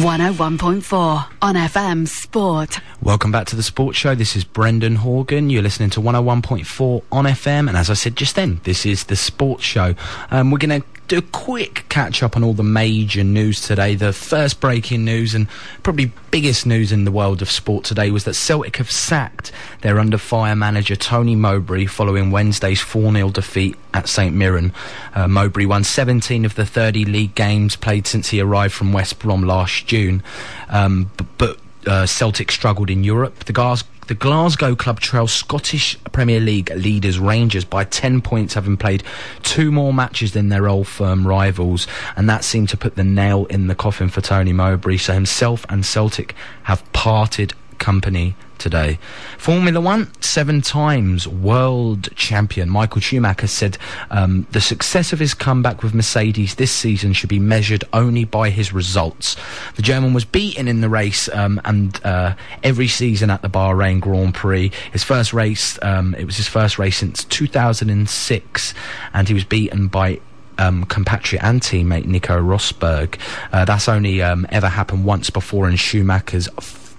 101.4 on FM Sport. Welcome back to the Sports Show. This is Brendan Horgan. You're listening to 101.4 on FM, and as I said just then, this is the Sports Show. We're going to do a quick catch up on all the major news today. The first breaking news and probably biggest news in the world of sport today was that Celtic have sacked their under fire manager Tony Mowbray following Wednesday's 4-0 defeat at St Mirren. Mowbray won 17 of the 30 league games played since he arrived from West Brom last June, but Celtic struggled in Europe. The Glasgow club trails Scottish Premier League leaders Rangers by 10 points, having played 2 more matches than their old firm rivals, and that seemed to put the nail in the coffin for Tony Mowbray. So himself and Celtic have parted company today. Formula 1, 7 times world champion Michael Schumacher said the success of his comeback with Mercedes this season should be measured only by his results. The German was beaten in the race and every season at the Bahrain Grand Prix. His first race, it was his first race since 2006, and he was beaten by compatriot and teammate Nico Rosberg. That's only ever happened once before in Schumacher's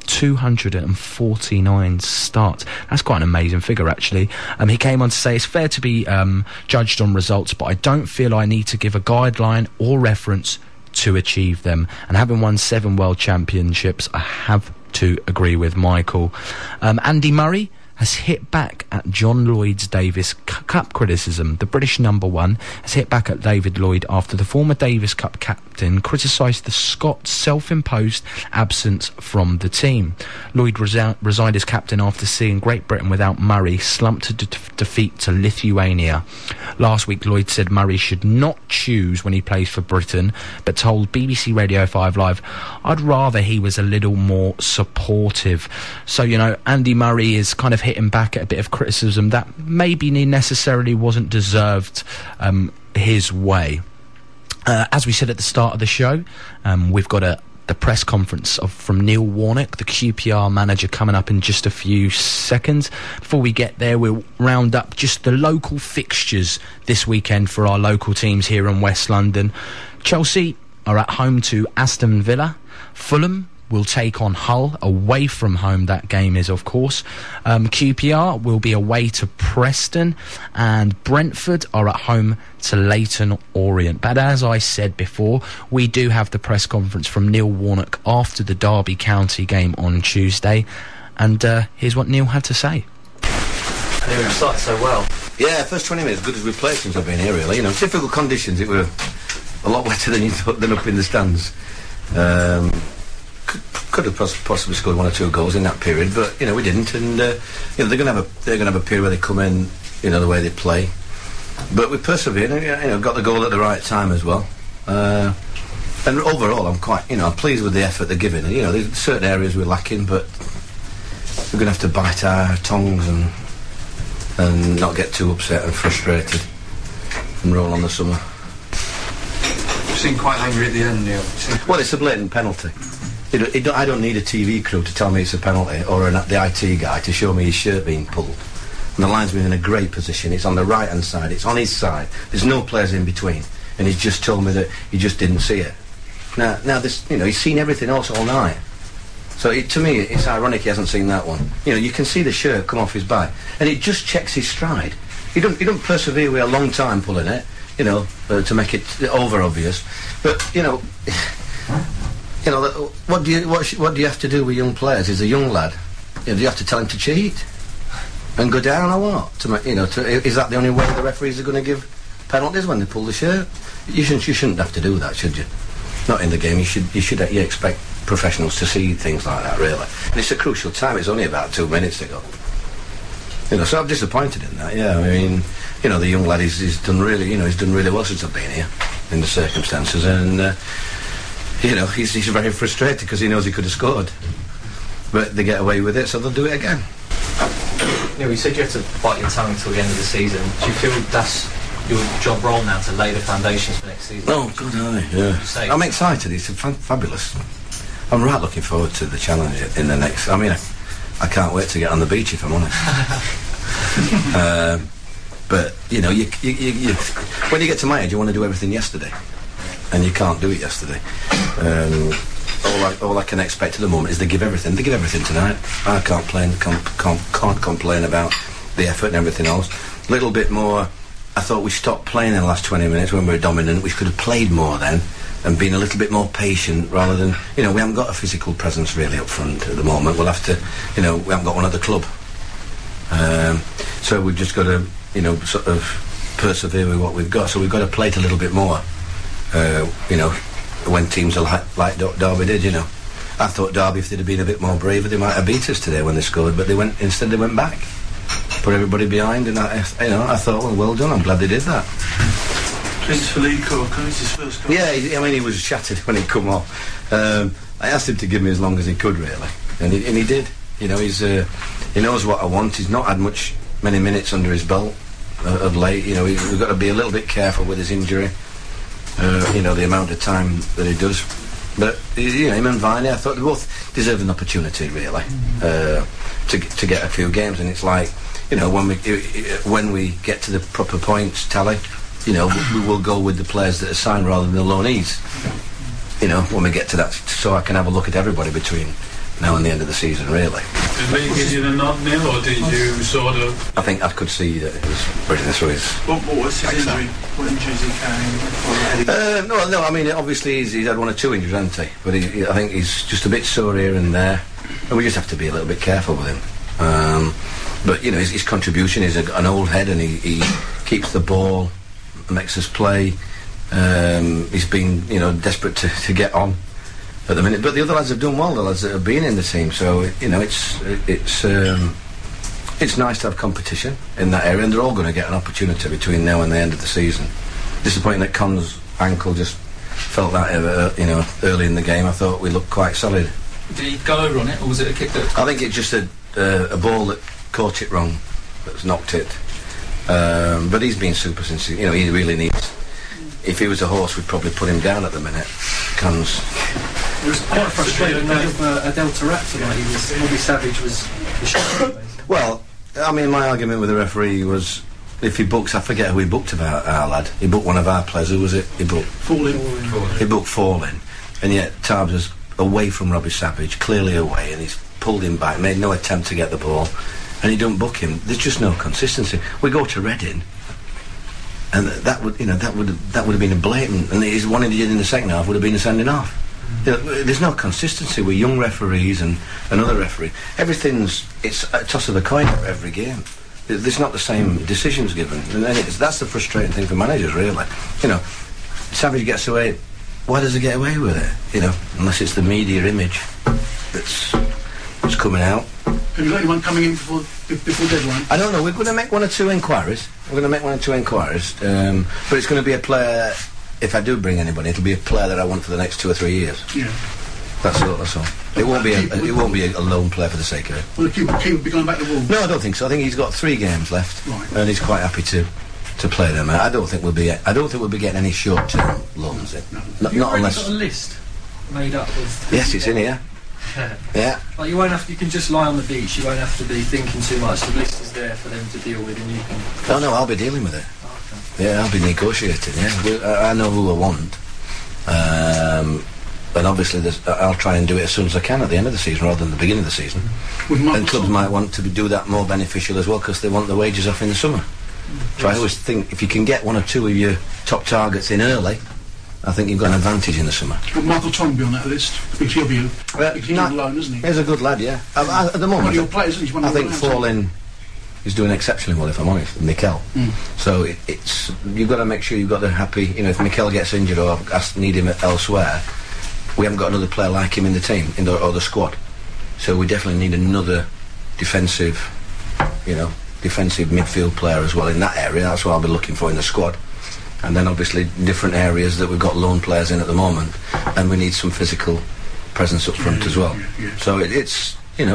249 starts. That's quite an amazing figure, actually. He came on to say, it's fair to be judged on results, but I don't feel I need to give a guideline or reference to achieve them. And having won 7 world championships, I have to agree with Michael. Andy Murray has hit back at John Lloyd's Davis Cup criticism. The British number 1 has hit back at David Lloyd after the former Davis Cup captain criticised the Scots' self-imposed absence from the team. Lloyd resigned as captain after seeing Great Britain without Murray slump to defeat to Lithuania. Last week, Lloyd said Murray should not choose when he plays for Britain, but told BBC Radio 5 Live, I'd rather he was a little more supportive. So, you know, Andy Murray is kind of hitting back at a bit of criticism that maybe necessarily wasn't deserved his way. As we said at the start of the show, we've got the press conference from Neil Warnock, the QPR manager, coming up in just a few seconds. Before we get there, we'll round up just the local fixtures this weekend for our local teams here in West London. Chelsea are at home to Aston Villa. Fulham will take on Hull, away from home that game is, of course. QPR will be away to Preston, and Brentford are at home to Leyton Orient. But as I said before, we do have the press conference from Neil Warnock after the Derby County game on Tuesday, and here's what Neil had to say. They started so well. Yeah, first 20 minutes, good as we've played since I've been here, really. You know, difficult conditions, it were a lot wetter than up in the stands. Could have possibly scored 1 or 2 goals in that period, but you know we didn't. And you know they're going to have a period where they come in, you know, the way they play. But we persevered, and you know, got the goal at the right time as well. And overall, I'm pleased with the effort they're giving. And, you know, there's certain areas we're lacking, but we're going to have to bite our tongues and not get too upset and frustrated and roll on the summer. You seem quite angry at the end, Neil. Well, it's a blatant penalty. I don't need a TV crew to tell me it's a penalty, or the IT guy to show me his shirt being pulled. And the linesman's in a great position. It's on the right-hand side. It's on his side. There's no players in between. And he's just told me that he just didn't see it. Now this, you know, he's seen everything else all night. So to me, it's ironic he hasn't seen that one. You know, you can see the shirt come off his back, and it just checks his stride. He don't persevere with a long time pulling it, you know, to make it over obvious. But you know. You know, what do you have to do with young players? He's a young lad. You know, do you have to tell him to cheat and go down or what? Is that the only way the referees are going to give penalties when they pull the shirt? You shouldn't have to do that, should you? Not in the game. You expect professionals to see things like that, really. And it's a crucial time. It's only about 2 minutes to go. You know, so I'm disappointed in that. Yeah, I mean, you know, the young lad he's done really well since I've been here in the circumstances, and. You know, he's very frustrated because he knows he could have scored. But they get away with it, so they'll do it again. You said you have to bite your tongue until the end of the season. Do you feel that's your job role now, to lay the foundations for next season? Oh, good, yeah. I'm excited. It's fabulous. I'm right looking forward to the challenge in the next... I mean, I can't wait to get on the beach, if I'm honest. But, you know, you when you get to my age, you want to do everything yesterday. And you can't do it yesterday. all I can expect at the moment is they give everything. They give everything tonight. I can't complain about the effort and everything else. A little bit more. I thought we stopped playing in the last 20 minutes when we were dominant. We could have played more then and been a little bit more patient rather than, we haven't got a physical presence really up front at the moment. We'll have to, we haven't got one at the club. So we've just got to, sort of persevere with what we've got. So we've got to play it a little bit more, when teams are like Derby did, I thought Derby, if they'd have been a bit more braver, they might have beat us today when they scored, but they went back. Put everybody behind, and I thought, well done. I'm glad they did that. Prince Felico, it's his first goal. Yeah, he was shattered when he come off. I asked him to give me as long as he could, really, and he did. He knows what I want. He's not had many minutes under his belt of late. We've got to be a little bit careful with his injury. The amount of time that he does. But him and Viney, I thought they both deserved an opportunity, really, to get a few games. And it's like, when we get to the proper points tally, we will go with the players that are signed rather than the loanees. When we get to that, so I can have a look at everybody between now and the end of the season, really. Did Lee give you the nod, Neil, or did you sort of... I think I could see that it was brilliant. So what was his injury? What injuries he carrying? No, I mean, obviously he's had one or two injuries, hasn't he? But I think he's just a bit sore here and there, and we just have to be a little bit careful with him. But his contribution is an old head, and he keeps the ball, makes us play. He's been desperate to get on at the minute, but the other lads have done well, the lads that have been in the team, so it's nice to have competition in that area, and they're all going to get an opportunity between now and the end of the season. Disappointing that Con's ankle just felt that early in the game. I thought we looked quite solid. Did he go over on it, or was it a kick that... I think it's just a ball that caught it wrong, that's knocked it. But he's been super since he really needs... If he was a horse, we'd probably put him down at the minute. Cons. It was quite frustrating with Adel Taarabt tonight. Robbie Savage was the shot. Well, I mean, my argument with the referee was, if he books, I forget who he booked about our lad. He booked one of our players. Who was it? He booked Falling. He booked Falling, and yet Tarbs was away from Robbie Savage, clearly away, and he's pulled him back, made no attempt to get the ball, and he don't book him. There's just no consistency. We go to Reading, and that would have been a blatant, and his one he did in the second half would have been a sending off. There's no consistency with young referees and another referee. It's a toss of the coin for every game. There's not the same decisions given, and then that's the frustrating thing for managers, really. Savage gets away. Why does he get away with it? Unless it's the media image that's coming out. Have you got anyone coming in before deadline? I don't know. We're going to make one or two inquiries. But it's going to be a player. If I do bring anybody, it'll be a player that I want for the next 2 or 3 years. Yeah. That's all. It won't be a lone player for the sake of it. Will the keeper be going back to Wolves? No, I don't think so. I think he's got 3 games left, right, and he's quite happy to play them. I don't think we'll be getting any short-term loans in. No. Not unless. Got a list made up of. Yes, it's in here. Yeah. Like you won't have. You can just lie on the beach. You won't have to be thinking too much. The list is there for them to deal with, and you can. Oh no, I'll be dealing with it. Okay. Yeah, I'll be negotiating. Yeah, I know who I want. And obviously, I'll try and do it as soon as I can at the end of the season, rather than the beginning of the season. And clubs might want to do that more beneficial as well, because they want the wages off in the summer. So I always think if you can get 1 or 2 of your top targets in early, I think you've got an advantage in the summer. Will Michael Tong be on that list? Because he'll be on loan, isn't he? He's a good lad, yeah. At the moment, one of your players, isn't he? I think Falling is doing exceptionally well, if I'm honest, with Mikel. So it's you've got to make sure you've got the happy. If Mikel gets injured or need him elsewhere, we haven't got another player like him in the team or the squad. So we definitely need another defensive midfield player as well in that area. That's what I'll be looking for in the squad. And then obviously different areas that we've got loan players in at the moment, and we need some physical presence up front as well. Yeah. So it's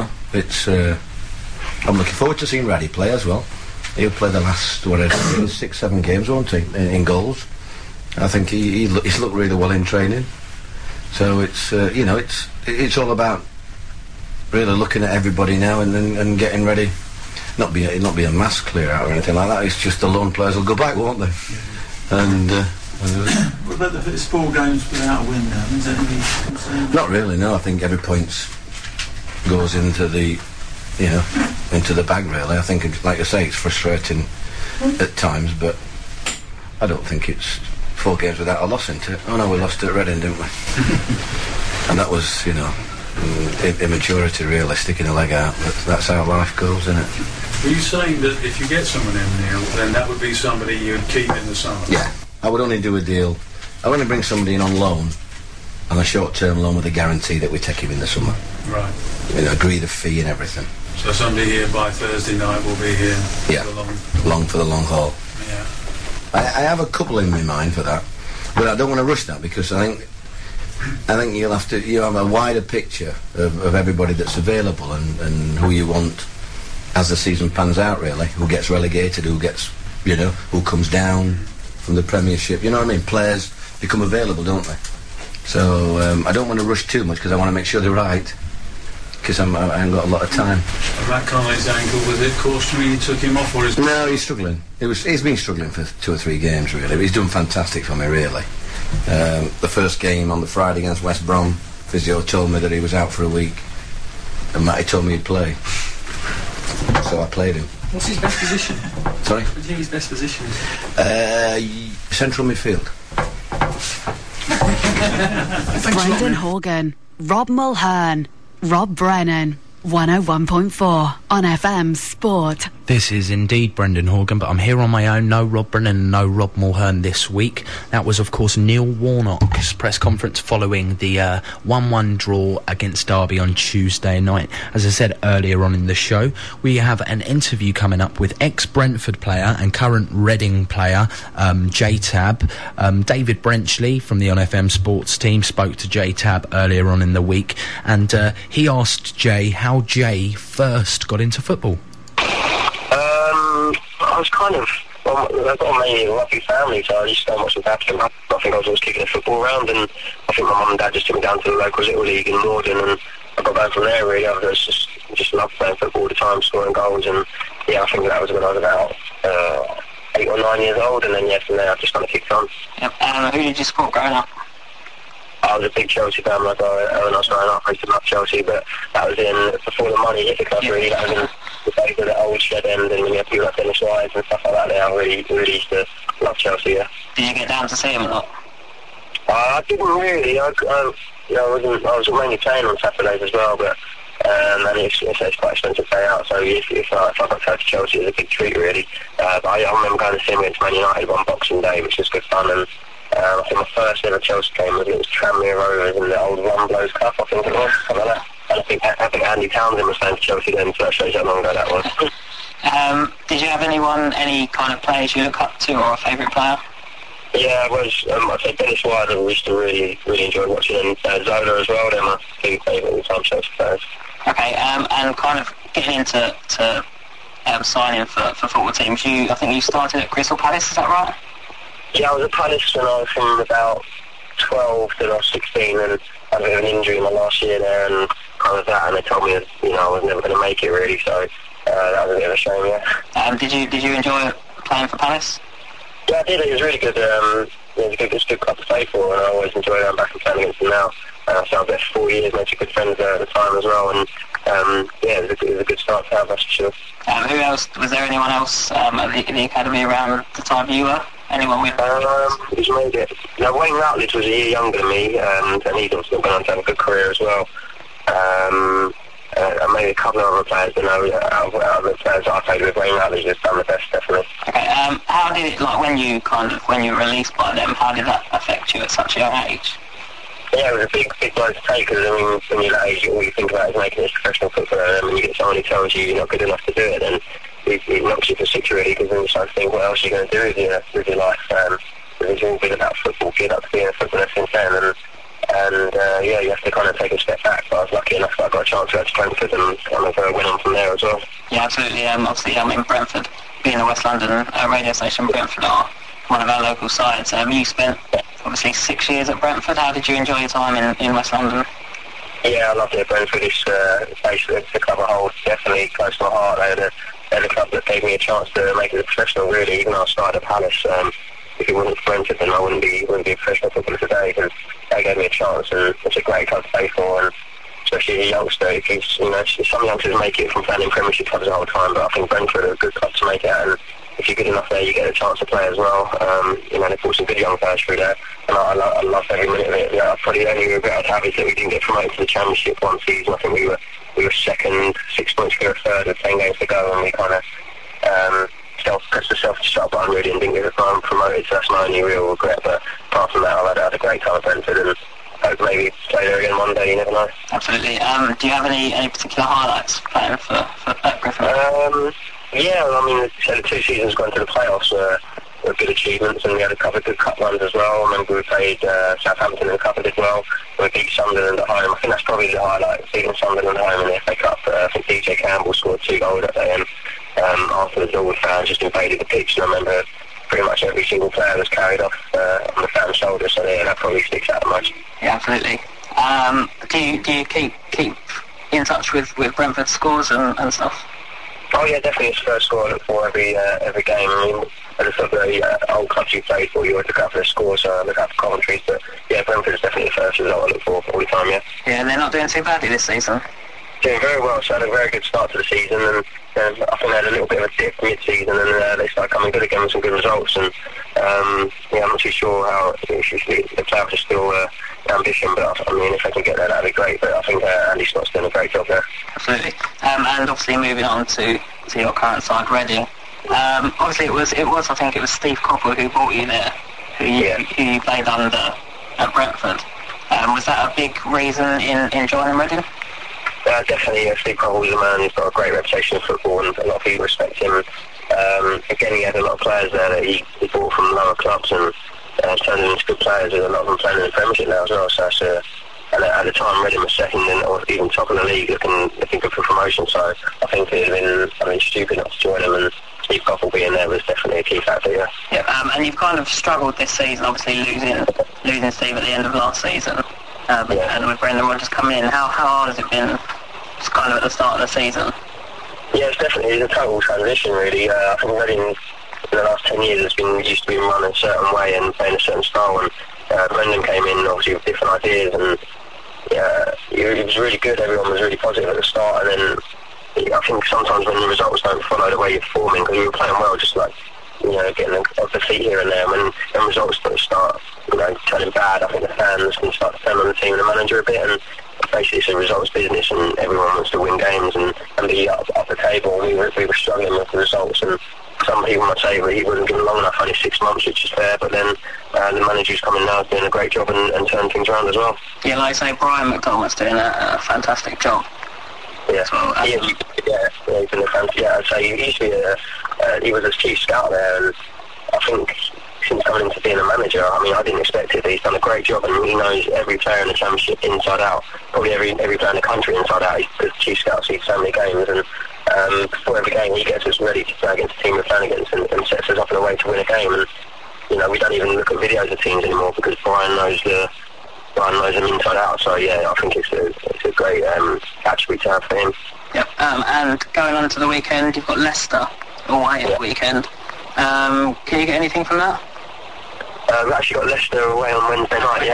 I'm looking forward to seeing Raddy play as well. He'll play the last 6-7 games, won't he, in goals? I think he's looked really well in training. So it's all about really looking at everybody now and getting ready. Not be a mass clear out or anything like that. It's just the lone players will go back, won't they? And What about it's 4 games without a win now? Is that any concern? Not really, no. I think every point goes into the, into the bag, really. I think, like I say, it's frustrating at times, but I don't think it's 4 games without a loss into it. Oh no, we lost at Reading, didn't we? And that was, immaturity, really, sticking a leg out. But that's how life goes, isn't it? Were you saying that if you get someone in, Neil, then that would be somebody you'd keep in the summer? Yeah. I would only do a deal. I would only bring somebody in on loan, on a short-term loan with a guarantee that we take him in the summer. Right. Agree the fee and everything. So somebody here by Thursday night will be here for the long haul. Yeah. I have a couple in my mind for that, but I don't want to rush that because I think you'll have to have a wider picture of everybody that's available and who you want as the season pans out, really. Who gets relegated, who gets, who comes down from the Premiership. You know what I mean? Players become available, don't they? So I don't want to rush too much because I want to make sure they're right. Because I haven't got a lot of time. Rackard's ankle, was it cautionary you took him off, or is... No, he's struggling. He's been struggling for 2 or 3 games, really. But he's done fantastic for me, really. The first game on the Friday against West Brom, physio told me that he was out for a week. And Matty told me he'd play. So I played him. What's his best position? Sorry? What do you think his best position is? Central midfield. Brendan Horgan, Rob Mulhern, Rob Brennan, 101.4 on FM Sport. This is indeed Brendan Horgan, but I'm here on my own. No Rob Brennan and no Rob Mulhern this week. That was, of course, Neil Warnock's press conference following the 1-1 draw against Derby on Tuesday night. As I said earlier on in the show, we have an interview coming up with ex-Brentford player and current Reading player, J-Tab. David Brenchley from the On FM Sports team spoke to J-Tab earlier on in the week, and he asked Jay how Jay first got into football. I was kind of, I've got mainly a rugby family, so I used to go watch the dad. I think I was always kicking a football around, and I think my mum and dad just took me down to the local Little League in Morden, and I got back from there, really. I was just loved playing football all the time, scoring goals, and yeah, I think that was when I was about 8 or 9 years old, and then from there I just kind of kicked on. Yep. Who did you support growing up? I was a big Chelsea fan when I was growing up. I used to love Chelsea, but that was before the money hit the club, really. That was in the days of the old shed end, and when you had people like Dennis Wise and stuff like that there. I really used to love Chelsea, yeah. Did you get down to see him or not? I didn't really. I was mainly playing on Saturdays as well, but and it's quite expensive to pay out, so if I got to go to Chelsea, it was a big treat, really. But I remember going to see him against Man United on Boxing Day, which was good fun, and I think my first ever Chelsea game was Tranmere Rovers in the old Rum Blows Cup, I think it was, something like that. And I think Andy Townsend was playing for Chelsea then, so that shows how long ago that was. Did you have any kind of players you look up to, or a favourite player? Yeah, I was. I'd say Dennis Wise, I used to really enjoy watching, and Zola as well. They're my two favourite all-time Chelsea players. Okay, and kind of getting into signing for football teams, I think you started at Crystal Palace, is that right? Yeah, I was at Palace when I was from about 12 to I was 16, and I had a bit of an injury in my last year there, and kind of that, and they told me that, I was never going to make it, really, so that was a bit of a shame, yeah. Did you enjoy playing for Palace? Yeah, I did. It was really good. It was a good club to play for, and I always enjoy going back and playing against them now. So I was there for 4 years, made some good friends there at the time as well, and it was a good start to have, that's for sure. Who else? Was there anyone else at the academy around the time you were? Anyone with? It was maybe. Wayne Routledge was a year younger than me, and he's also gone on to have a good career as well. Maybe a couple of other players, but no, other players I played with, Wayne Routledge has done the best, definitely. Okay, how did it, when you were released by them, how did that affect you at such a young age? Yeah, it was a big blow to take, because when you're that age, all you think about is making this professional footballer, and when you get someone who tells you you're not good enough to do it, then it knocks you for six, really, because then you start to think, what else are you going to do with your life? It's all been about football, get up to being a footballer since then, and you have to kind of take a step back. But I was lucky enough that I got a chance to go to Brentford and kind of went on from there as well. Yeah, absolutely. Obviously, in Brentford, being a West London radio station, Brentford are one of our local sides. You spent obviously 6 years at Brentford. How did you enjoy your time in West London? Yeah, I loved it at Brentford. It's basically the club I hold, definitely close to my heart. They're the club that gave me a chance to make it a professional, really. Even though I started at Palace, if it wasn't for Brentford, then I wouldn't be a professional footballer today, because they gave me a chance, and it's a great club to play for, and especially a youngster. If he's, you know, some youngsters make it from playing in Premiership clubs the whole time, but I think Brentford are a good club to make it at, and if you're good enough there, you get a chance to play as well. You know, they brought some good young players through there, and I loved every minute of it. Yeah, probably the only regret I'd have is that we didn't get promoted to the Championship one season. I think we were second, 6 points clear of third with 10 games to go, and we kind of pressed the self-destruct button really and didn't get promoted, so that's my only real regret. But apart from that, I've had a great time at Brentford, and hope maybe play there again one day, you never know. Absolutely. Do you have any particular highlights playing for Griffin? Yeah, I mean, the 2 seasons going to the playoffs were good achievements, and we had a couple of good cup runs as well. I remember we played Southampton in the cup as well. We beat Sunderland at home. I think that's probably the highlight, beating Sunderland at home in the FA Cup. I think DJ Campbell scored 2 goals that day, and after the all the fans just invaded the pitch, and I remember pretty much every single player was carried off on the fans' shoulders, so yeah, that probably sticks out the most. Yeah, absolutely. Do you keep in touch with Brentford scores and stuff? Oh yeah, definitely. It's the first score I look for every game. I mean, as I said, the old clubs you played for, you always look out for the scores, so I look out for commentaries. But yeah, Brentford is definitely the first result I look for all the time. Yeah. Yeah, and they're not doing too badly this season. Doing very well. So had a very good start to the season, and I think they had a little bit of a dip mid-season, and they started coming good again with some good results. And yeah, I'm not too sure how the playoffs are still ambition, but I mean, if they can get there, that'd be great. But I think Andy Scott's doing a great job there. Absolutely. And obviously moving on to your current side, Reading. Obviously, it was I think it was Steve Coppell who brought you there, who you played under at Brentford. Was that a big reason in joining Reading? Definitely. Steve Coppell is a man who's got a great reputation in football, and a lot of people respect him. Again, he had a lot of players there that he brought from lower clubs, and turned them into good players, with a lot of them playing in the Premiership now as well. So that's and at the time, Reading was second or even top of the league, looking good for promotion. So I think it would have been stupid not to join him, and Steve Coppell being there was definitely a key factor. Yeah. Yeah. And you've kind of struggled this season, obviously losing Steve at the end of last season, and with Brendan Rodgers coming in. How hard has it been, just kind of at the start of the season? Yeah, it's definitely a total transition, really. I think Reading in the last 10 years has been used to being run a certain way and playing a certain style, and Brendan came in obviously with different ideas, and it was really good. Everyone was really positive at the start, and then I think sometimes when the results don't follow the way you're performing, because we were playing well, just like, you know, getting off the feet here and there, when results start, you know, turning bad, I think the fans can start to turn on the team and the manager a bit, and basically it's a results business, and everyone wants to win games and be up the table. We were struggling with the results, and some people might say that he wasn't given long enough, only 6 months, which is fair, but then the manager who's coming now is doing a great job and turning things around as well. Yeah, like I say, Brian McDormand's doing a fantastic job. Yeah, well, he's been a fantastic. Yeah, I'd say he used to be he was a chief scout there, and I think since coming into being a manager, I mean, I didn't expect it, but he's done a great job, and he knows every player in the Championship inside out, probably every player in the country inside out. He's the chief scout, sees so many games, and before every game he gets us ready to play against the team we're playing against, and sets us up in a way to win a game. And you know, we don't even look at videos of teams anymore, because Brian knows them inside out. So yeah, I think it's a great attribute to have for him. Yep. And going on to the weekend, you've got Leicester away at the weekend. Can you get anything from that? We've actually got Leicester away on Wednesday night.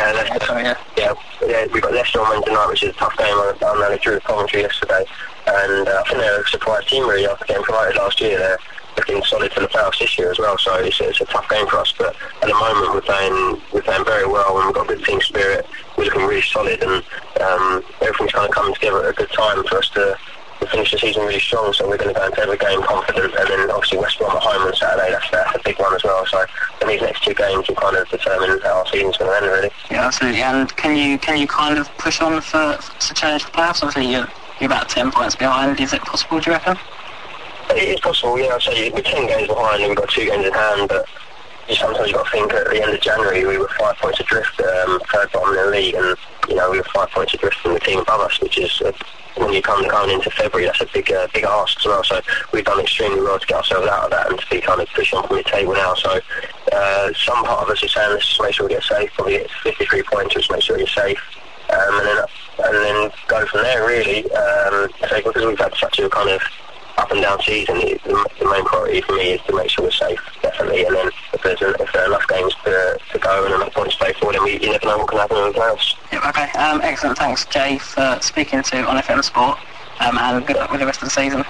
Yeah, we've got Leicester on Wednesday night, which is a tough game. I know they drew Coventry yesterday, and I think they're a surprise team really after getting promoted last year. They're looking solid for the playoffs this year as well, so it's a tough game for us. But at the moment we're playing very well, and we've got good team spirit. We're looking really solid, and everything's kind of coming together at a good time for us to finish the season really strong. So we're going to go into every game confident, and then obviously West Brom at home on Saturday. That's a big one as well. So in these next 2 games will kind of determine how our season's going to end, really. Yeah, absolutely. And can you kind of push on to challenge the playoffs? Obviously you're about 10 points behind. Is it possible, do you reckon? It is possible, yeah. I'd say we're 10 games behind, and we've got 2 games in hand, but sometimes you've got to think at the end of January we were 5 points adrift, third bottom in the league, and you know, we were 5 points adrift from the team above us, which is when you come into February, that's a big ask as well. So we've done extremely well to get ourselves out of that and to be kind of pushing on from the table now. So some part of us is saying, let's just make sure we get safe, probably get 53 points, just make sure you're safe, and then go from there really. Because we've had such a kind of up and down season, the main priority for me is to make sure we're safe, definitely. And then if there are enough games to go and enough points to play for, then you never know what can happen in the playoffs. Yep, okay. Excellent. Thanks, Jay, for speaking to On FM Sport. And good luck with the rest of the season.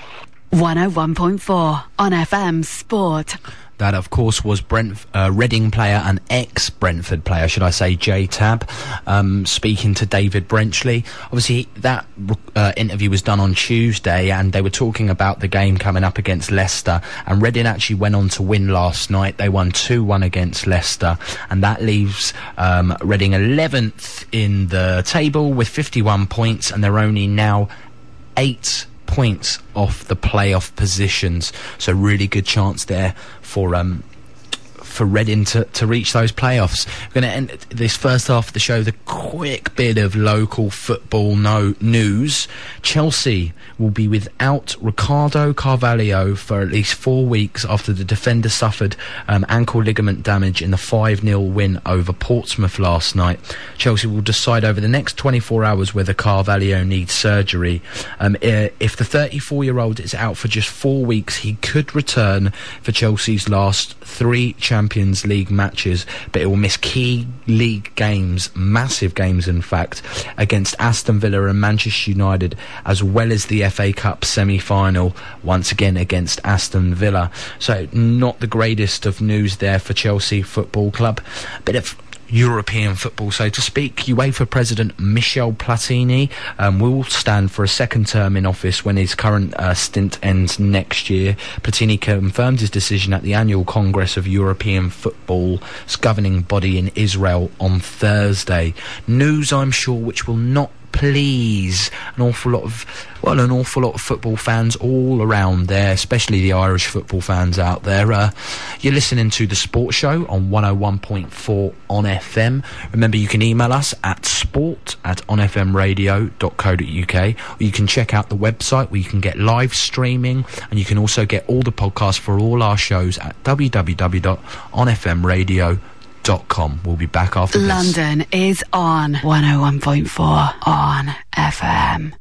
101.4 on FM Sport. That, of course, was Reading player and ex-Brentford player, should I say, Jay Tabb, speaking to David Brenchley. Obviously, that interview was done on Tuesday, and they were talking about the game coming up against Leicester. And Reading actually went on to win last night. They won 2-1 against Leicester, and that leaves Reading 11th in the table with 51 points, and they're only now 8 points off the playoff positions, so really good chance there for Reading to reach those playoffs. We're going to end this first half of the show with a quick bit of local football news. Chelsea will be without Ricardo Carvalho for at least 4 weeks after the defender suffered ankle ligament damage in the 5-0 win over Portsmouth last night. Chelsea will decide over the next 24 hours whether Carvalho needs surgery. If the 34-year-old is out for just 4 weeks, he could return for Chelsea's last 3 Champions League matches, but it will miss key league games, massive games in fact, against Aston Villa and Manchester United, as well as the FA Cup semi-final once again against Aston Villa. So not the greatest of news there for Chelsea Football Club. Bit of European football, so to speak. UEFA President Michel Platini will stand for a second term in office when his current stint ends next year. Platini confirmed his decision at the annual Congress of European Football's governing body in Israel on Thursday. News, I'm sure, which will not please an awful lot of football fans all around there, especially the Irish football fans out there. You're listening to The Sport Show on 101.4 on FM. Remember, you can email us at sport@onfmradio.co.uk, or you can check out the website where you can get live streaming, and you can also get all the podcasts for all our shows at www.onfmradio.com. We'll be back after this. London is on 101.4 on FM.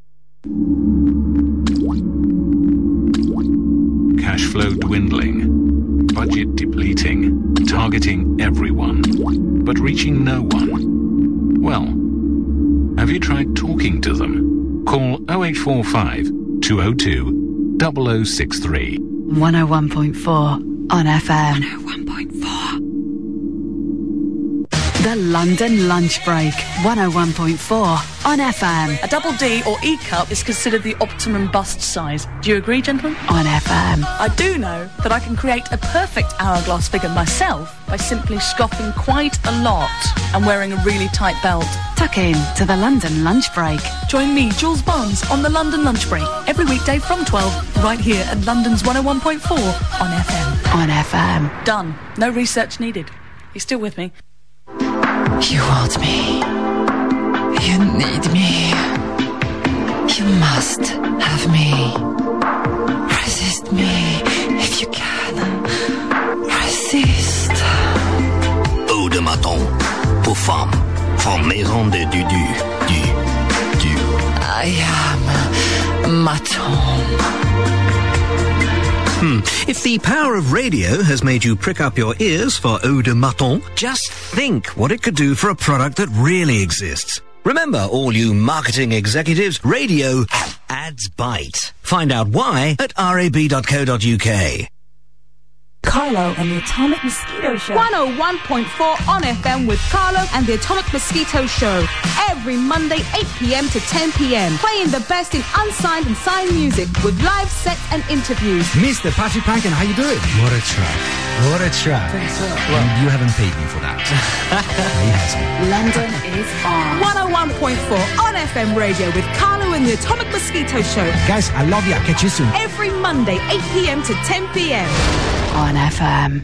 Cash flow dwindling, budget depleting, targeting everyone, but reaching no one. Well, have you tried talking to them? Call 0845 202 0063. 101.4 on FM. 101.4. The London Lunch Break, 101.4 on FM. A double D or E cup is considered the optimum bust size. Do you agree, gentlemen? On FM. I do know that I can create a perfect hourglass figure myself by simply scoffing quite a lot and wearing a really tight belt. Tuck in to the London Lunch Break. Join me, Jules Barnes, on the London Lunch Break every weekday from 12, right here at London's 101.4 on FM. On FM. Done. No research needed. You still with me? You want me. You need me. You must have me. Resist me if you can. Resist. Eau de Maton pour femmes from Maison de Dudu. Du. I am Maton. If the power of radio has made you prick up your ears for Eau de Maton, just think what it could do for a product that really exists. Remember, all you marketing executives, radio ads bite. Find out why at rab.co.uk. Carlo and the Atomic Mosquito Show. 101.4 on FM with Carlo and the Atomic Mosquito Show. Every Monday, 8 p.m. to 10 p.m. Playing the best in unsigned and signed music with live sets and interviews. Mr. Patrick Pankin, how you doing? What a track. What a track. Well, you haven't paid me for that. He hasn't. London is on. 101.4 on FM radio with Carlo and the Atomic Mosquito Show. Guys, I love you. I'll catch you soon. Every Monday, 8 p.m. to 10 p.m. on FM.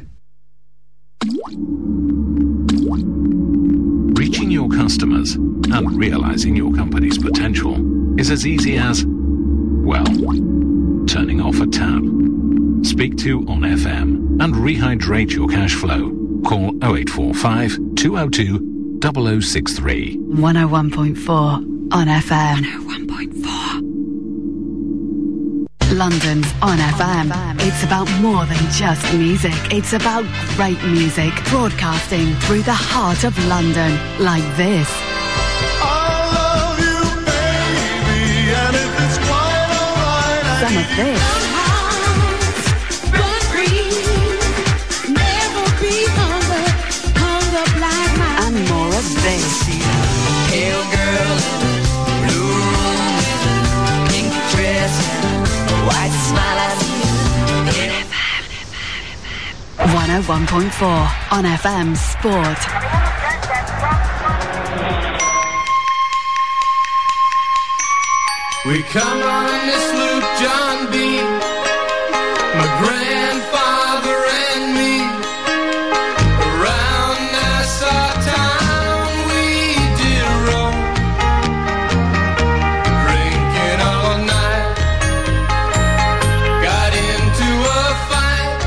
Reaching your customers and realizing your company's potential is as easy as, well, turning off a tap. Speak to On FM and rehydrate your cash flow. Call 0845 202 0063. 101.4 on FM. 101.4. London's On FM. It's about more than just music. It's about great music broadcasting through the heart of London, like this. Some of this. And more of this. Pale girl, blue room, pink dress, white smile at me. 101.4 on FM Sport. We come on this loop, John B. My grandfather and me. Around Nassau town we did roam. Drinking all night. Got into a fight.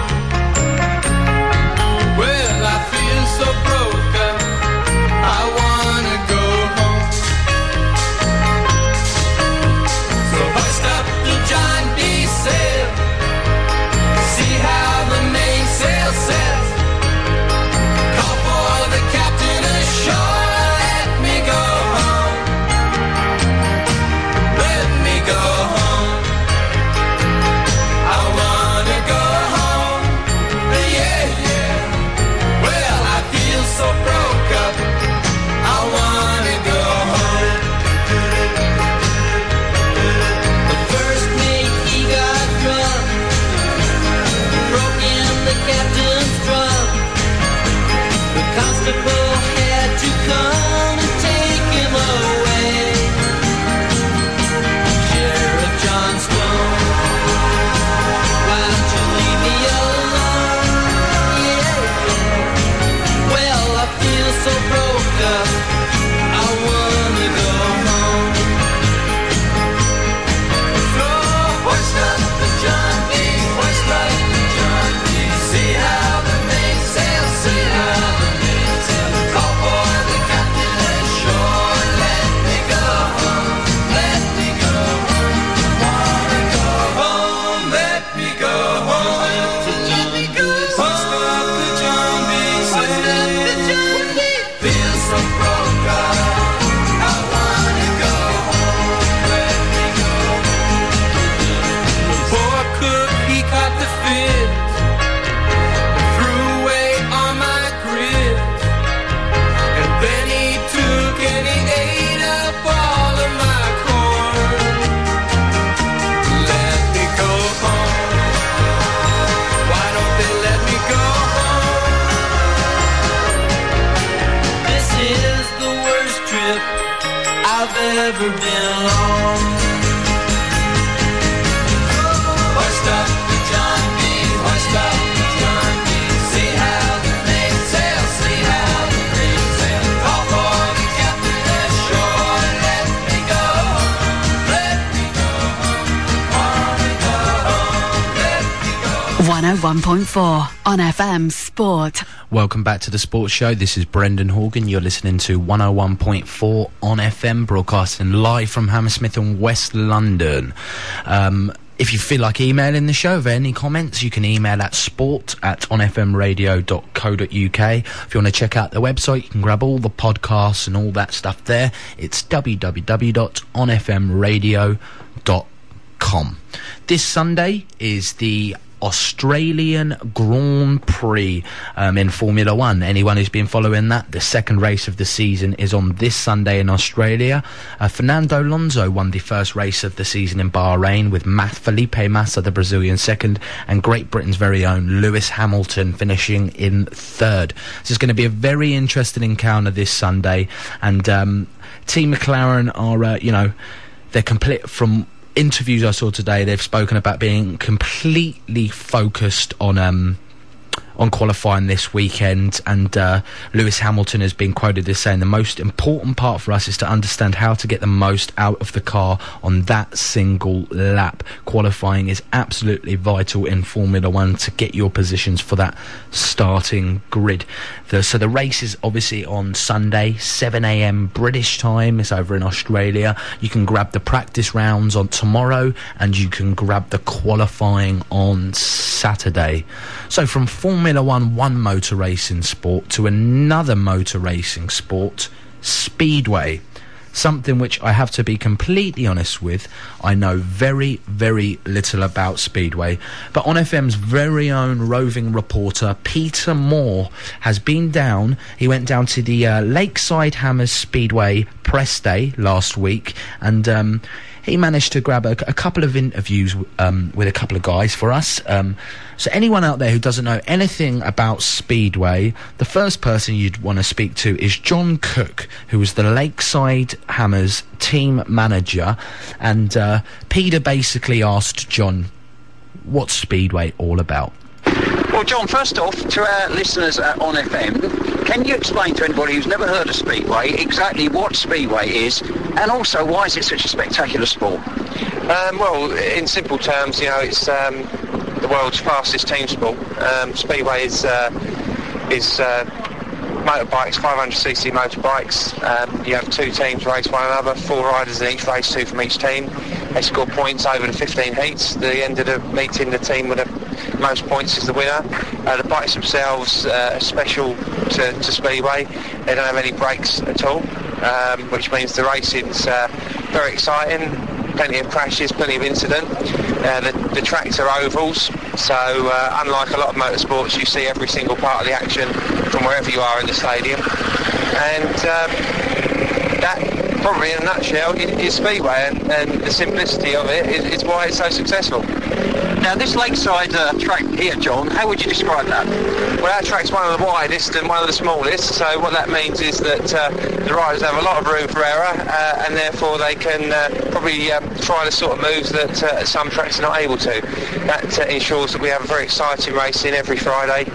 Well, I feel so broke up. I wanna go home. So hoist up the John B. sail. See how the mainsail sets. Call for the captain ashore. Let me go home. Let me go home. I wanna go home. Yeah, yeah. Well, I feel so broke up. I wanna go home. The first mate, he got drunk. He broke in the captain's drum. The constable had to come and take him away. Sheriff John Stone, why don't you leave me alone? Yeah, yeah. Well, I feel so broke up. I wanna go home. So hoist up the John B. Hoist up the John B. See how the mainsail, see how the mainsail. Call for the captain ashore. Let me go home. Let me go home. Wanna go home. Let me go home. Let me go home. Hoist up the John B. Hoist up the John B. Feel so broke up. I wanna go home. Let me go home. The poor cook, he caught the fit. Threw away all my grit. And then he took and he ate up all of my corn. Let me go home. Why don't they let me go home? This is the worst trip I've ever been on. Hoist up the John B. Hoist up the John B. See how the mainsail, see how the mainsail. Call for the captain ashore. Let me go home. Let me go home. Wanna go home. Let me go home. 101.4 on FM Sport. Welcome back to the Sports Show. This is Brendan Horgan. You're listening to 101.4 on FM, broadcasting live from Hammersmith and West London. If you feel like emailing the show with any comments, you can email at sport@onfmradio.co.uk. If you want to check out the website, you can grab all the podcasts and all that stuff there. It's www.onfmradio.com. This Sunday is the Australian Grand Prix in Formula One. Anyone who's been following that, the second race of the season is on this Sunday in Australia. Fernando Alonso won the first race of the season in Bahrain, with Felipe Massa, the Brazilian, second, and Great Britain's very own Lewis Hamilton finishing in third. So it's going to be a very interesting encounter this Sunday, and Team McLaren are, they're complete. From interviews I saw today, they've spoken about being completely focused on on qualifying this weekend, and Lewis Hamilton has been quoted as saying the most important part for us is to understand how to get the most out of the car on that single lap. Qualifying is absolutely vital in Formula 1 to get your positions for that starting grid. So the race is obviously on Sunday, 7 a.m. British time. It's over in Australia. You can grab the practice rounds on tomorrow, and you can grab the qualifying on Saturday. So from Formula 1 motor racing sport to another motor racing sport, Speedway. Something which I have to be completely honest with, I know very, very little about Speedway. But On FM's very own roving reporter, Peter Moore, has been down. He went down to the Lakeside Hammers Speedway press day last week, and he managed to grab a couple of interviews with a couple of guys for us. So anyone out there who doesn't know anything about Speedway, the first person you'd want to speak to is John Cook, who was the Lakeside Hammers team manager. And Peter basically asked John, what's Speedway all about? Well, John, first off, to our listeners on FM, can you explain to anybody who's never heard of Speedway exactly what Speedway is, and also why is it such a spectacular sport? Well, in simple terms, you know, it's the world's fastest team sport. Speedway is motorbikes, 500cc motorbikes. You have two teams race one another, 4 riders in each race, 2 from each team. They score points over the 15 heats. The end of the meeting, the team with the most points is the winner. The bikes themselves are special to Speedway. They don't have any brakes at all, which means the racing's very exciting. Plenty of crashes, plenty of incident. The tracks are ovals, so unlike a lot of motorsports, you see every single part of the action from wherever you are in the stadium. And that, probably in a nutshell, is Speedway, and the simplicity of it is why it's so successful. Now, this lakeside track here, John, how would you describe that? Well, our track's one of the widest and one of the smallest, so what that means is that the riders have a lot of room for error, and therefore they can probably try the sort of moves that some tracks are not able to. That ensures that we have a very exciting racing every Friday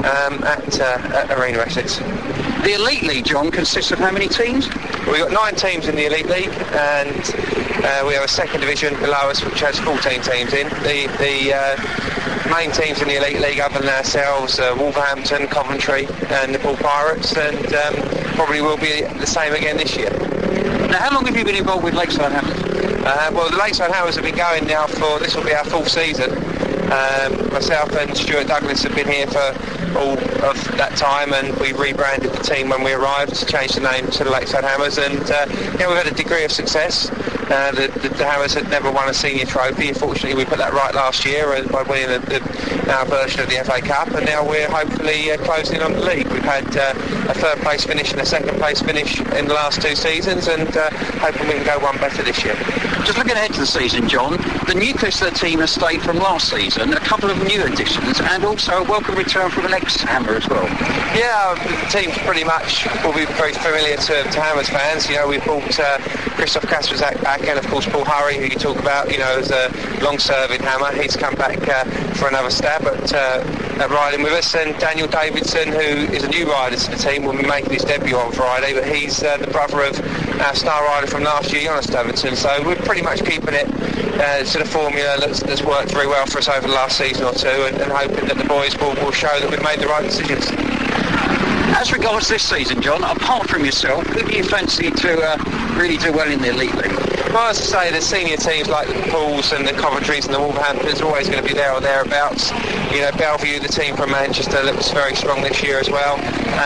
at Arena Essex. The Elite League, John, consists of how many teams? We've got 9 teams in the Elite League, and we have a second division below us which has 14 teams in. The main teams in the Elite League other than ourselves are Wolverhampton, Coventry and the Poole Pirates, and probably will be the same again this year. Now, how long have you been involved with Lakeside Hammers? Well, the Lakeside Hammers have been going now for, this will be our 4th season. Myself and Stuart Douglas have been here for all of that time, and we rebranded the team when we arrived to change the name to the Lakeside Hammers, and yeah, we've had a degree of success. The Hammers had never won a senior trophy. Fortunately, we put that right last year by winning our version of the FA Cup, and now we're hopefully closing on the league. We've had a 3rd place finish and a 2nd place finish in the last 2 seasons, and hoping we can go one better this year. Just looking ahead to the season, John, the nucleus of the team has stayed from last season, a couple of new additions, and also a welcome return from an ex-Hammer as well. Yeah, the team's pretty much will be very familiar to Hammers fans. You know, we've brought Christoph Kasperzak back, and of course Paul Hurry, who you talk about, you know, as a long-serving Hammer. He's come back for another stab at riding with us, and Daniel Davidson, who is a new rider to the team, will be making his debut on Friday, but he's the brother of our star rider from last year, Jonas Davidson. So we're pretty much keeping it to the formula that's worked very well for us over the last season or 2, and hoping that the boys will show that we've made the right decisions. As regards this season, John, apart from yourself, who do you fancy to really do well in the Elite League? Well, as I say, the senior teams like the Pools and the Coventrys and the Wolverhamptons are always going to be there or thereabouts. You know, Bellevue, the team from Manchester, looks very strong this year as well.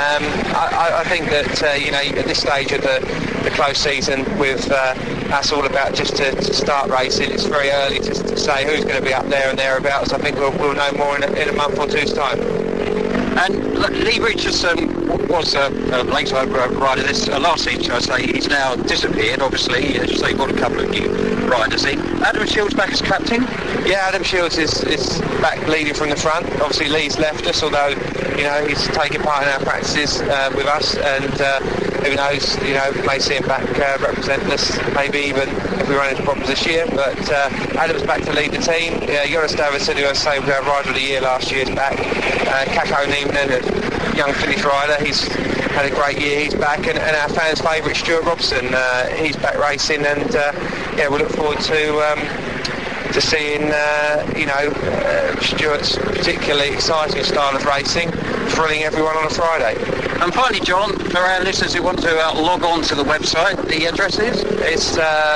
I think that, you know, at this stage of the close season, with us all about just to start racing, it's very early to say who's going to be up there and thereabouts. I think we'll know more in a month or 2's time. And Lee Richardson was a Lakeside rider this last season, shall I say. He's now disappeared, obviously. As you say, got a couple of new riders in. Adam Shields back as captain? Yeah, Adam Shields is back leading from the front. Obviously, Lee's left us, although, you know, he's taking part in our practices with us, and who knows, you know, we may see him back representing us, maybe even if we run into problems this year. But Adam's back to lead the team. Joris Davidson, who I say was our rider of the year last year, is back. Kako Nieminen, a young Finnish rider, he's had a great year, he's back. And our fans' favourite, Stuart Robson, he's back racing. And we look forward to seeing, Stuart's particularly exciting style of racing, thrilling everyone on a Friday. And finally, John, for our listeners who want to log on to the website, the address is? It's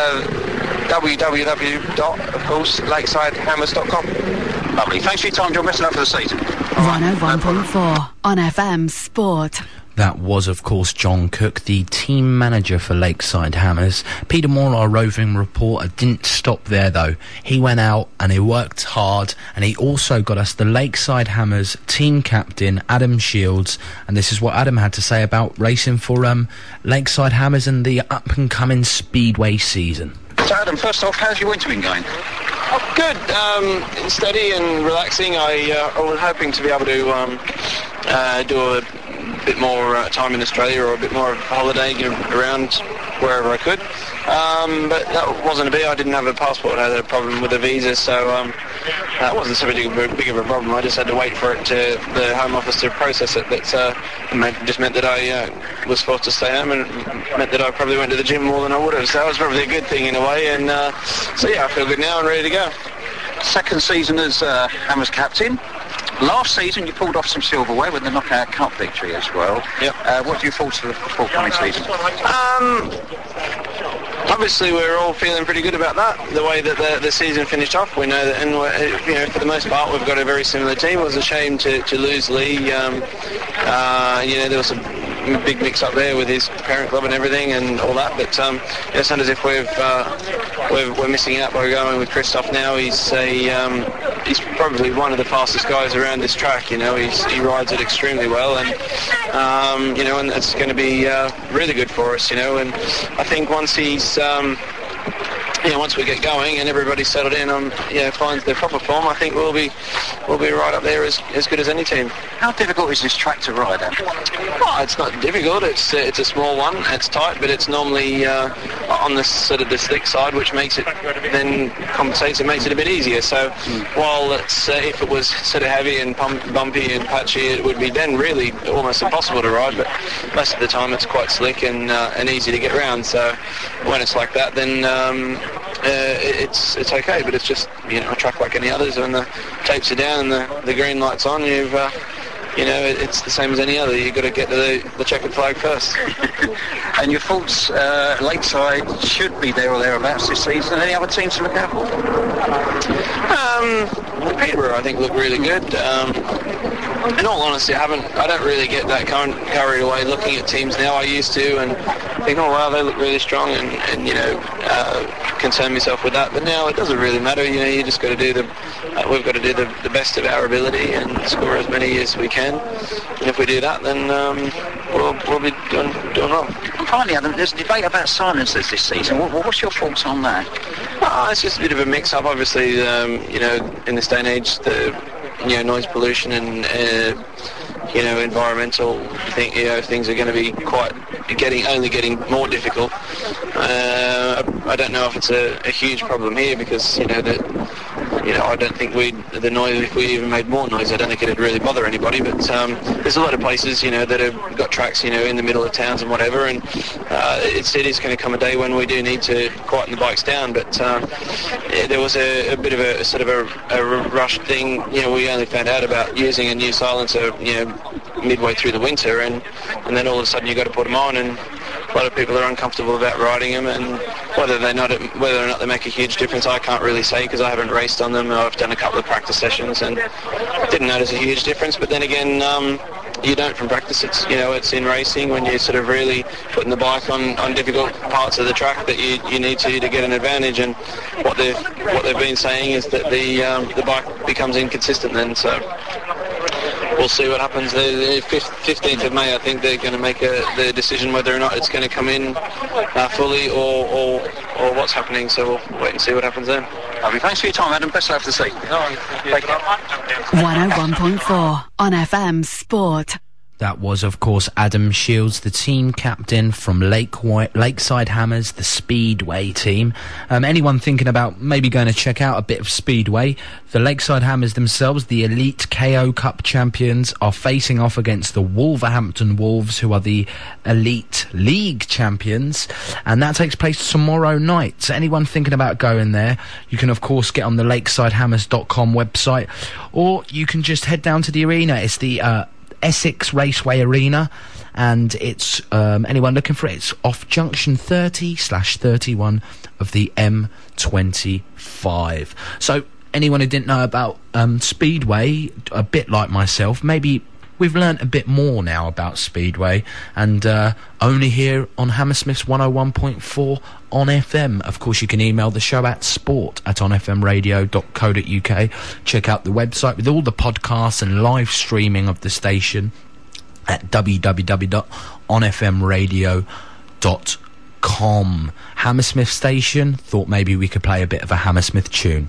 www.lakesidehammers.com. Lovely. Thanks for your time, John. Best of luck for the season. 101.4 on FM Sport. That was, of course, John Cook, the team manager for Lakeside Hammers. Peter Moore, our roving reporter, didn't stop there, though. He went out and he worked hard, and he also got us the Lakeside Hammers team captain, Adam Shields, and this is what Adam had to say about racing for Lakeside Hammers and the up-and-coming Speedway season. So, Adam, first off, how's your winter been going? Good, steady and relaxing. I was hoping to be able to do a bit more time in Australia or a bit more of holidaying around wherever I could. But that wasn't a bit. I didn't have a passport. I had a problem with a visa, so that wasn't so big of a problem. I just had to wait for it the Home Office to process it. But just meant that I was forced to stay home, and meant that I probably went to the gym more than I would have. So that was probably a good thing in a way. And so yeah, I feel good now and ready to go. Second season as Hammers captain. Last season you pulled off some silverware with the Knockout Cup victory as well. Yep. What do you thoughts of the forthcoming season? Obviously we're all feeling pretty good about that, the way that the season finished off. We know that, and for the most part we've got a very similar team. It was a shame to lose Lee. There was a big mix up there with his parent club and everything and all that, but it's not as if we're missing out by going with Christoph now. He's probably one of the fastest guys around this track. He rides it extremely well, and and it's going to be really good for us. And I think once he's once we get going and everybody's settled in on finds their proper form, I think we'll be right up there as good as any team. How difficult is this track to ride at? Well, it's not difficult. It's a small one. It's tight, but it's normally on the sort of the slick side, which makes it then compensates. It makes it a bit easier. So while it's if it was sort of heavy and bumpy and patchy, it would be then really almost impossible to ride. But most of the time, it's quite slick and easy to get around. So when it's like that, then it's okay. But it's just a track like any others. When the tapes are down and the green light's on, it's the same as any other. You've got to get to the checkered flag first. And your thoughts, Lakeside should be there or thereabouts this season. Any other teams to look out for? Peterborough, I think, look really good. In all honesty, I don't really get that carried away looking at teams now. I used to and think, oh wow, they look really strong, and concern myself with that. But now it doesn't really matter. You just got to do we've got to do the best of our ability and score as many as we can. And if we do that, then we'll be doing well. And finally, Adam, there's a debate about silencers this season. What's your thoughts on that? It's just a bit of a mix-up. Obviously, in this day and age, the noise pollution and environmental things are going to be only getting more difficult. I don't know if it's a huge problem here because I don't think the noise, if we even made more noise, I don't think it'd really bother anybody. But there's a lot of places that have got tracks in the middle of towns and whatever, and it is going to come a day when we do need to quieten the bikes down. But there was a bit of a sort of a rushed thing. We only found out about using a new silencer midway through the winter, and then all of a sudden you got to put them on, and a lot of people are uncomfortable about riding them, and whether or not they make a huge difference, I can't really say because I haven't raced on them. I've done a couple of practice sessions and didn't notice a huge difference. But then again, you don't from practice. It's it's in racing when you're sort of really putting the bike on difficult parts of the track that you need to get an advantage. And what they've been saying is that the bike becomes inconsistent then. So we'll see what happens. The 15th of May, I think they're going to make the decision whether or not it's going to come in fully or what's happening. So we'll wait and see what happens then. Lovely. Thanks for your time, Adam. Best of luck for the season. Take care. 101.4 on FM Sport. That was, of course, Adam Shields, the team captain from Lakeside Hammers, the Speedway team. Anyone thinking about maybe going to check out a bit of Speedway, the Lakeside Hammers themselves, the Elite KO Cup champions, are facing off against the Wolverhampton Wolves, who are the Elite League champions, and that takes place tomorrow night. So anyone thinking about going there, you can, of course, get on the lakesidehammers.com website, or you can just head down to the arena. It's the Essex Raceway Arena, and it's anyone looking for it, it's off junction 30/31 of the M25. So anyone who didn't know about Speedway, a bit like myself, maybe we've learnt a bit more now about Speedway, and only here on Hammersmith's 101.4 on FM. Of course, you can email the show at sport@onfmradio.co.uk. Check out the website with all the podcasts and live streaming of the station at www.onfmradio.com. Hammersmith Station, thought maybe we could play a bit of a Hammersmith tune.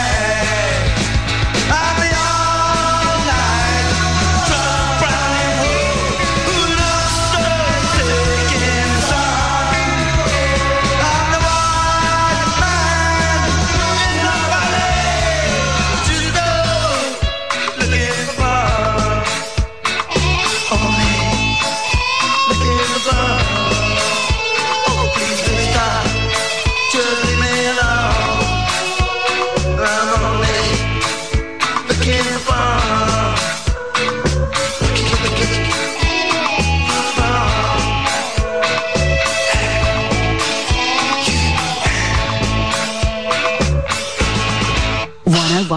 Browning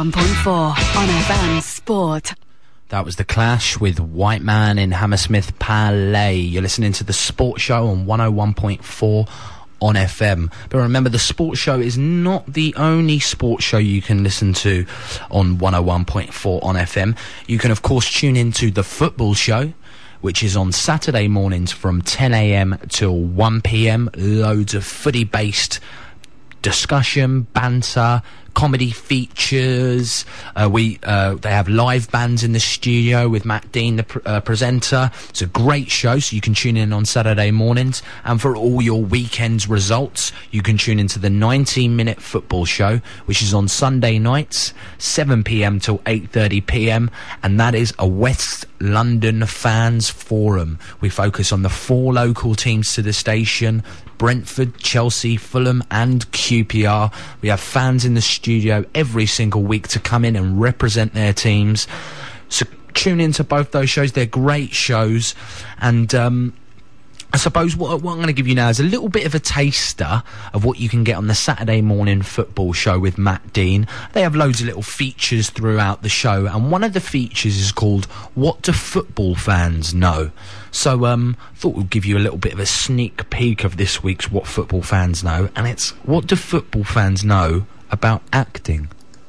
101.4 on FM Sport. That was The Clash with White Man in Hammersmith Palais. You're listening to The Sport Show on 101.4 on FM. But remember, The Sport Show is not the only sports show you can listen to on 101.4 on FM. You can, of course, tune into The Football Show, which is on Saturday mornings from 10 a.m. till 1 p.m. Loads of footy-based discussion, banter, comedy features. They have live bands in the studio with Matt Dean, the presenter. It's a great show, so you can tune in on Saturday mornings. And for all your weekend's results, you can tune into the 90-minute football show, which is on Sunday nights, 7 p.m. till 8:30 p.m. And that is a West London fans forum. We focus on the 4 local teams to the station: Brentford, Chelsea, Fulham and QPR. We have fans in the studio every single week to come in and represent their teams. So tune into both those shows. They're great shows. And I suppose what I'm going to give you now is a little bit of a taster of what you can get on the Saturday morning football show with Matt Dean. They have loads of little features throughout the show, and one of the features is called What Do Football Fans Know? So thought we'll give you a little bit of a sneak peek of this week's What Football Fans Know, and it's what do football fans know about acting?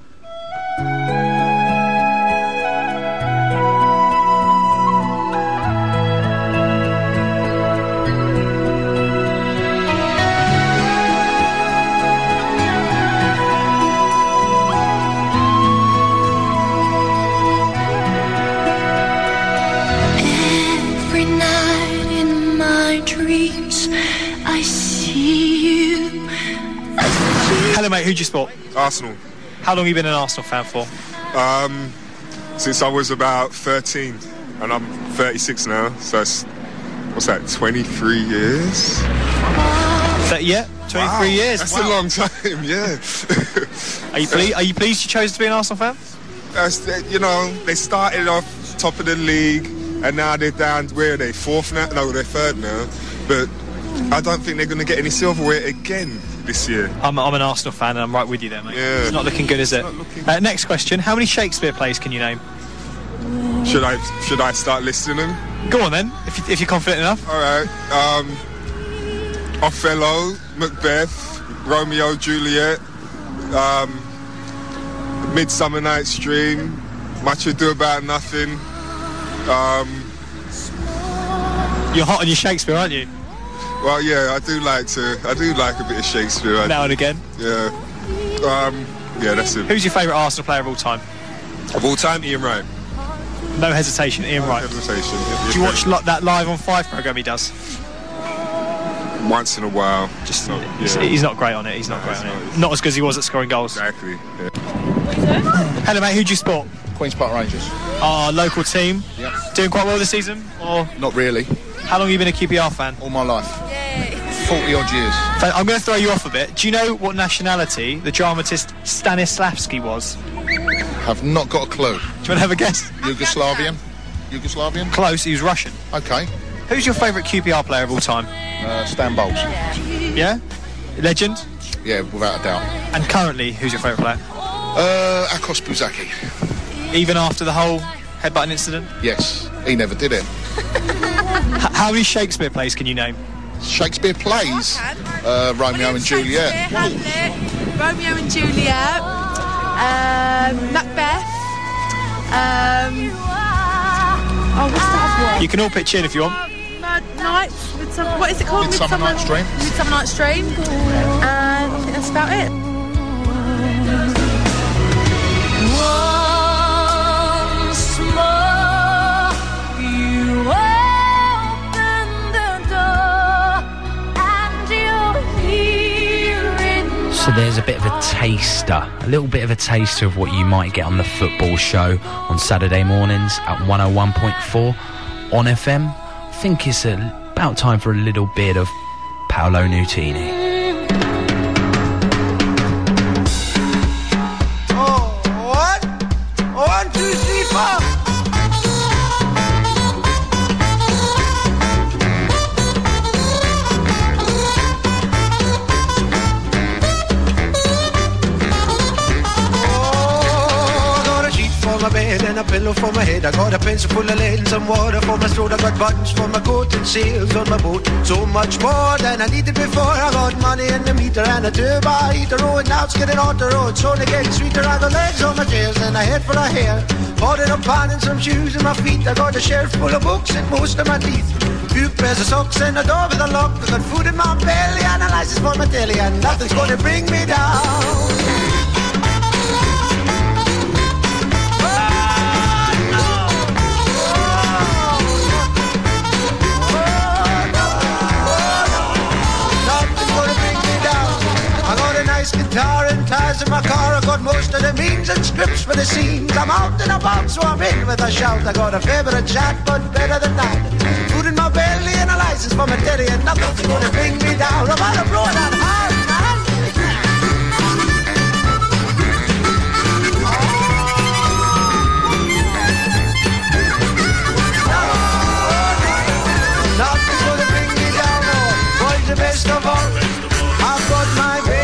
Hello mate, who do you support? Arsenal. How long have you been an Arsenal fan for? Since I was about 13, and I'm 36 now, so it's, what's that, 23 years? Yeah, 23 years. That's a long time, yeah. Are you pleased you chose to be an Arsenal fan? You know, they started off top of the league, and now they're down, where are they, 4th now? No, they're 3rd now. But I don't think they're going to get any silverware again this year. I'm an Arsenal fan, and I'm right with you there, mate. Yeah. It's not looking good, is it? Next question: how many Shakespeare plays can you name? Should I start listing them? Go on then, if you're confident enough. All right. Othello, Macbeth, Romeo, Juliet, Midsummer Night's Dream, Much Ado About Nothing. You're hot on your Shakespeare, aren't you? Well, yeah, I do like a bit of Shakespeare. Now and again. Yeah. Yeah, that's it. Who's your favourite Arsenal player of all time? Of all time, Ian Wright. No hesitation, Ian Wright. No hesitation. Do you watch that Live on 5 programme he does? Once in a while. He's not great on it. He's not great on it. Not as good as he was at scoring goals. Exactly. Yeah. Hello, mate. Who do you support? Queen's Park Rangers. Our local team. Yep. Doing quite well this season, or not really? How long have you been a QPR fan? All my life. 40 odd years. So I'm going to throw you off a bit. Do you know what nationality the dramatist Stanislavski was? Have not got a clue. Do you want to have a guess? Yugoslavian? Close. He was Russian. Okay. Who's your favourite QPR player of all time? Stan Bowles. Yeah? Legend? Yeah, without a doubt. And currently, who's your favourite player? Akos Buzaki. Even after the whole headbutting incident? Yes, he never did it. How many Shakespeare plays can you name? Shakespeare plays? Romeo and Juliet. Hamlet, Romeo and Juliet, Macbeth, what's that one? You can all pitch in if you want. What is it called? Midsummer Night's Dream. Midsummer Night's Dream. And I think that's about it. Once more, you open the door, and you're hearing. So there's a bit of a taster, a little bit of a taster of what you might get on the football show on Saturday mornings at 101.4 on FM. I think it's about time for a little bit of Paolo Nutini. pillow for my head, I got a pencil full of lead and some water for my throat. I got buttons for my coat and sails on my boat. So much more than I needed before. I got money in the meter and a turbo heater. Oh, and now it's getting on the road, so they getting sweeter. I got legs on my chairs and a head for a hair. Bought it up pan and some shoes in my feet. I got a shelf full of books and most of my teeth. Few pairs of socks and a door with a lock. I got food in my belly and a license for my telly, and nothing's gonna bring me down. Guitar and tires in my car. I got most of the means and scripts for the scenes. I'm out and about, so I'm in with a shout. I got a fair bit of chat, but better than that, food in my belly and a license for my daddy, and nothing's gonna bring me down. I'm out of blowing that hard, man. Nothing's gonna bring me down. Oh, boys, the best of all, I've got my baby.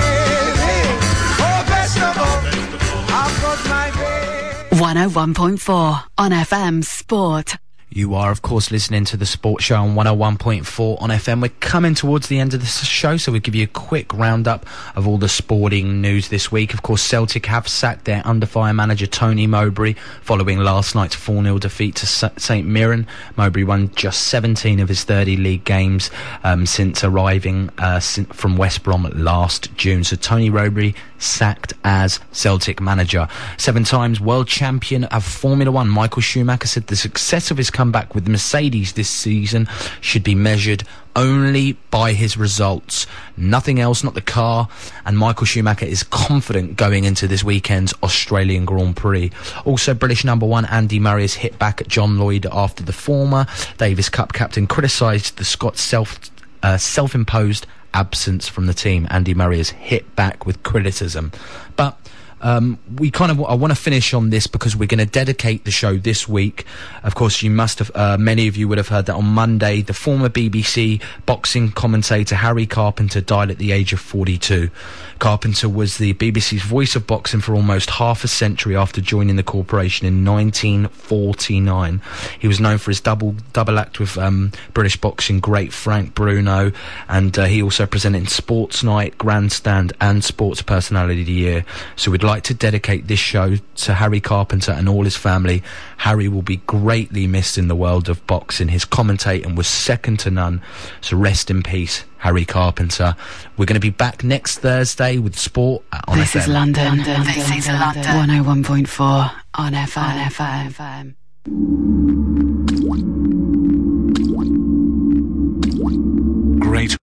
101.4 on FM Sport. You are, of course, listening to the Sports Show on 101.4 on FM. We're coming towards the end of this show, so we'll give you a quick roundup of all the sporting news this week. Of course, Celtic have sacked their under-fire manager Tony Mowbray following last night's 4-0 defeat to St Mirren. Mowbray won just 17 of his 30 league games since arriving from West Brom last June. So Tony Mowbray sacked as Celtic manager. 7 times world champion of Formula 1, Michael Schumacher said the success of his comeback with Mercedes this season should be measured only by his results, nothing else, not the car. And Michael Schumacher is confident going into this weekend's Australian Grand Prix. Also, British number 1 Andy Murray has hit back at John Lloyd after the former Davis Cup captain criticised the Scots self-imposed absence from the team. Andy Murray has hit back with criticism, but I want to finish on this because we're going to dedicate the show this week. Of course, you must have, many of you would have heard that on Monday, the former BBC boxing commentator Harry Carpenter died at the age of 42. Carpenter was the BBC's voice of boxing for almost half a century after joining the corporation in 1949. He was known for his double act with British boxing great Frank Bruno, and he also presented Sports Night, Grandstand and Sports Personality of the Year. So we'd like to dedicate this show to Harry Carpenter and all his family. Harry will be greatly missed in the world of boxing. His commentating was second to none, so rest in peace, Harry Carpenter. We're going to be back next Thursday with sport on This FM. is London. This is London. 101.4 on FM.